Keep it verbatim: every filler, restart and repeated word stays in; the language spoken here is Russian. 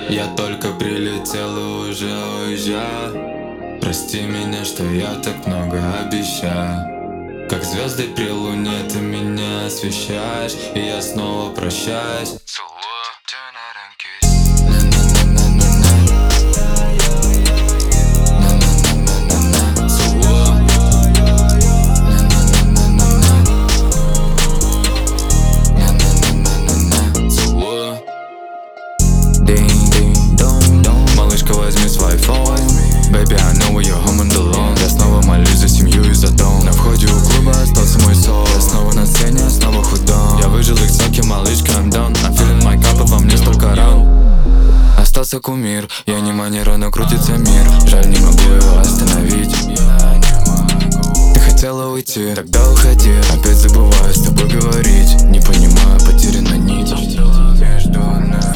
Я только прилетел и уже уезжаю. Прости меня, что я так много обещаю. Как звезды при луне ты меня освещаешь, и я снова прощаюсь. Малышка, возьми свой iPhone. Baby, I know where you're home and alone. Я снова молюсь за семью и за дом. На входе у клуба остался мой сон. Я снова на сцене, снова худом. Я выжил их соки, малышка, I'm done. I'm feeling my cup, и во мне столько ран. Остался кумир, я не манера, но крутится мир. Жаль, не могу его остановить. Ты хотела уйти, тогда уходи. Опять забываю с тобой говорить. Не понимаю, потеряна нить между нами.